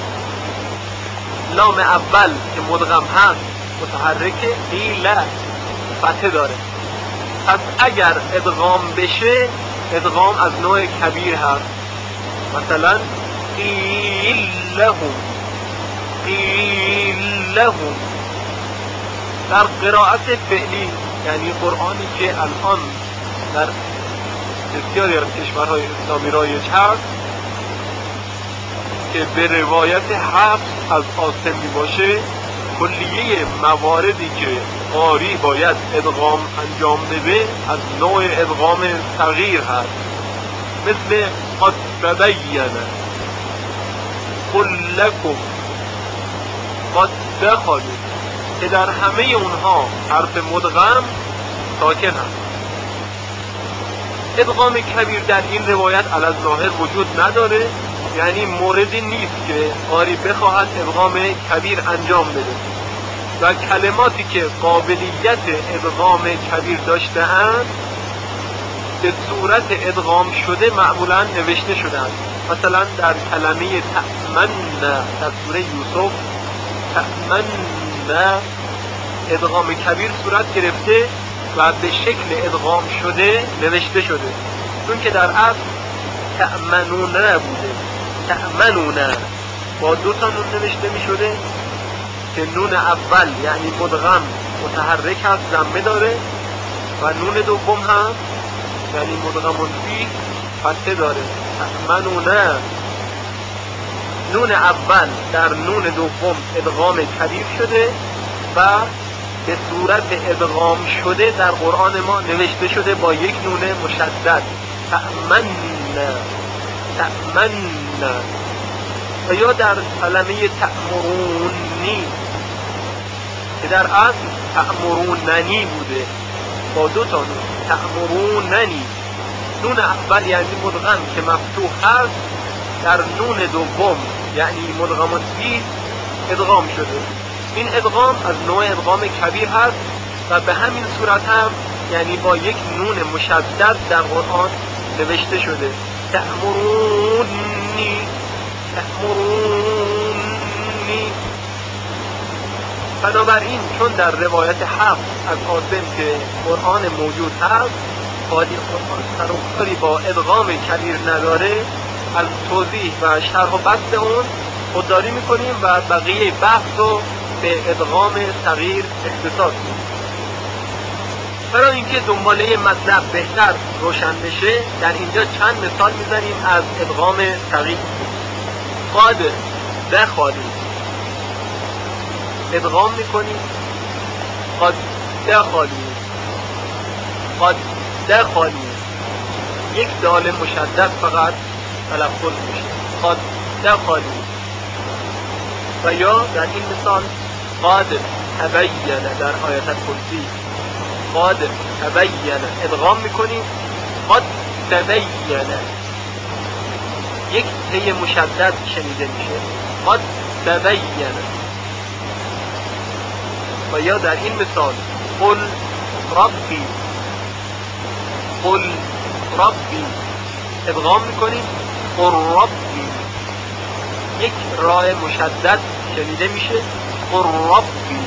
لام اول که مدغم هست متحرکه، قیل فتحه داره. پس اگر ادغام بشه ادغام از نوع کبیر هست. مثلا قیل لهم قیل لهم. در قرائت فعلی یعنی قرآنی که الان در بسیاری از کشورهای اسلامی رایج هست که به روایت حفص از عاصم می باشه، کلیه مواردی که قاری باید ادغام انجام بده از نوع ادغام صغیر هست. مثل قد تبین قل لکم قد دخلوا، که در همه اونها حرف مدغم ساکن هست. ادغام کبیر در این روایت علی الظاهر وجود نداره، یعنی موردی نیست که قاری بخواهد ادغام کبیر انجام بده و کلماتی که قابلیت ادغام کبیر داشته اند به صورت ادغام شده معمولا نوشته شده است. مثلا در کلمه تأمن در سوره یوسف تأمن ادغام کبیر صورت گرفته و به شکل ادغام شده نوشته شده، چون که در اصل تأمنونه بوده. تأمنونه با دو تا نون نوشته می شده که نون اول یعنی مدغم متحرک هست، ضمه داره، و نون دوم هم یعنی مدغم فی فتحه داره. تأمنونه. نون اول در نون دوم ادغام کبیر شده و به صورت ادغام شده در قرآن ما نوشته شده با یک نون مشدد. تأمن تأمن. و یا در کلمه تأمرونی که در اصل تأمروننی بوده با دو تا نون. تأمروننی، نون اول یعنی مدغم که مفتوح هست در نون دوم یعنی مدغم فی ادغام شده. این ادغام از نوع ادغام کبیر هست و به همین صورت هم یعنی با یک نون مشدد در قرآن نوشته شده. تأمرونی تأمرونی. بنابراین چون در روایت حفص از عاصم که قرآن موجود هست خالی قرآن سر و کاری با ادغام کبیر نداره، از توضیح و شرح و بسط اون خودداری میکنیم و بقیه بحث رو به ادغام صغیر اختصاص میدیم. برای اینکه دنباله مطلب بهتر روشن بشه در اینجا چند مثال میزنیم از ادغام صغیر. قد دخلوا ادغام میکنیم قد دخلوا قد دخلوا یک دال مشدد فقط تلفظ میشه قد دخلوا. و یا در این مثال قد تبین در آیت الکرسی قد تبین ادغام میکنیم قد تبین یک ته مشدد شنیده میشه قد تبین. و یا در این مثال قل ربی قل ربی ادغام میکنیم قل ربی یک راه مشدد شنیده میشه قل ربی.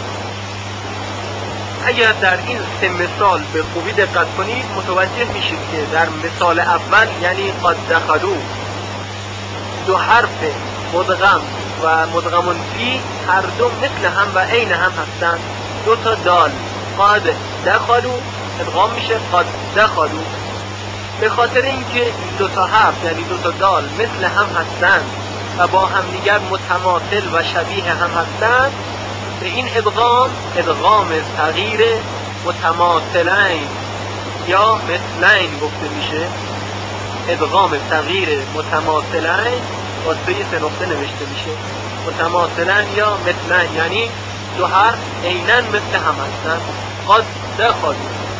اگر در این سه مثال به خوبی دقت کنید متوجه میشید که در مثال اول یعنی قد دخلوا دو حرف مدغم و مدغم فی هر دو مثل هم و عین هم هستند. دو تا دال قد دخلوا ادغام میشه قد دخلوا. به خاطر اینکه این دو تا حرف یعنی دو تا دال مثل هم هستند و با هم دیگر متماثل و شبیه هم هستند به این ادغام ادغام صغیر متماثلین یا مثلین گفته میشه. ادغام صغیر متماثلین واسه سه نقطه نوشته میشه متماثلین یا مثلین یعنی دو حرف عیناً مثل هم هستند. قد دخلوا.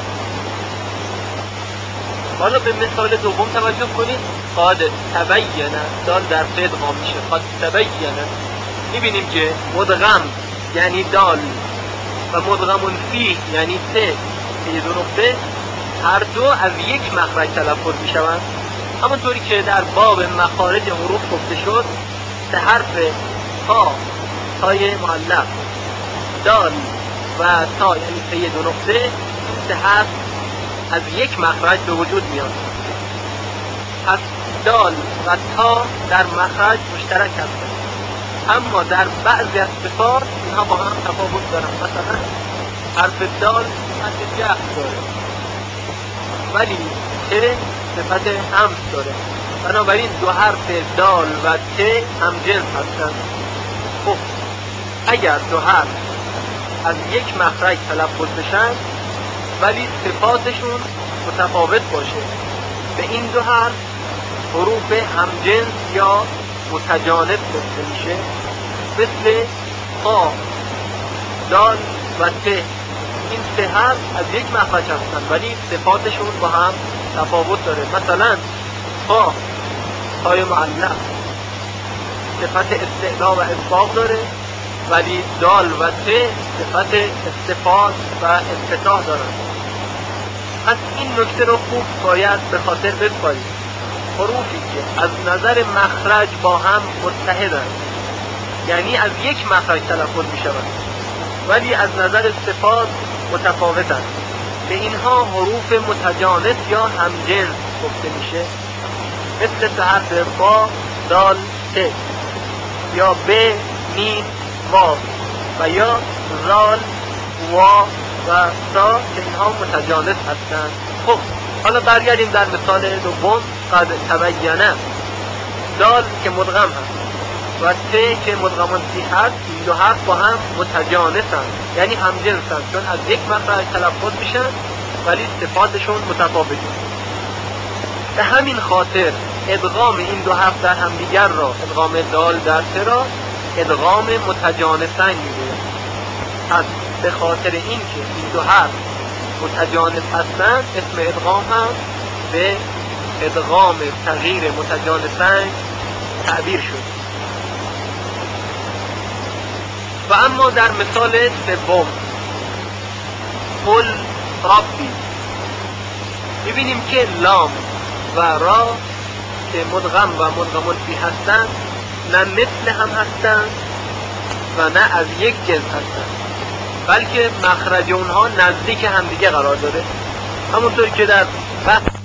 حالا به مثال دوم توجه کنید قد تبین دال در سه ادغام میشه قد تبین. میبینیم که مدغم یعنی دال و مدغم فیه یعنی ته یه دو نقطه هر دو از یک مخرج تلفظ میشوند. همونطوری که در باب مخارج حروف گفته شد سه حرف تا تای معلق دال و تا یعنی ته دو نقطه سه حرف از یک مخرج به وجود میاد. پس دال و تا در مخرج مشترک هستند اما در بعضی از صفات اینها با هم تفاوت دارن. مثلا حرف دال صفت جهر داره ولی ته صفت همس داره. بنابراین دو حرف دال و ته هم جنس هستند. خب اگر دو حرف از یک مخرج تلفظ بشن ولی صفاتشون متفاوت باشه به این دو حرف حروف همجنس یا متجانس گفته میشه مثل قا دال و ته. این سه حرف از یک مخرج هستن ولی صفاتشون با هم تفاوت داره. مثلا قا تای معلق صفت استعلا و اطباق داره ولی دال و ته صفت استفاض و انفتاح دارن. پس این نکته رو خوب باید به خاطر بسپارید. حروفی که از نظر مخرج با هم متحدند یعنی از یک مخرج تلفظ می شود ولی از نظر صفات متفاوتند به اینها حروف متجانس یا همجنس گفته میشه مثل سه حرف با دال ته یا ب میم واو و یا زال وا و سا که اینها متجانس هستند. خب حالا برگردیم در مثال دوم قد تبینه دال که مدغم هست و ته که مدغم فی هست این دو حرف با هم متجانسند یعنی همجنسند چون از یک مخرج تلفظ میشن ولی صفاتشون متفاوته. به همین خاطر ادغام این دو حرف در همدیگر را ادغام دال در ته را ادغام متجانسین میگوید. پس به خاطر اینکه این دو حرف متجانس هستند اسم ادغام هم به ادغام صغیر متجانسین تعبیر شد. و اما در مثال سوم قل ربی میبینیم که لام و را که مدغم و مدغم فی هستند نه مثل هم هستند و نه از یک جنس هستند بلکه مخرج اونها نزدیک همدیگه قرار داره. همونطور که در بحث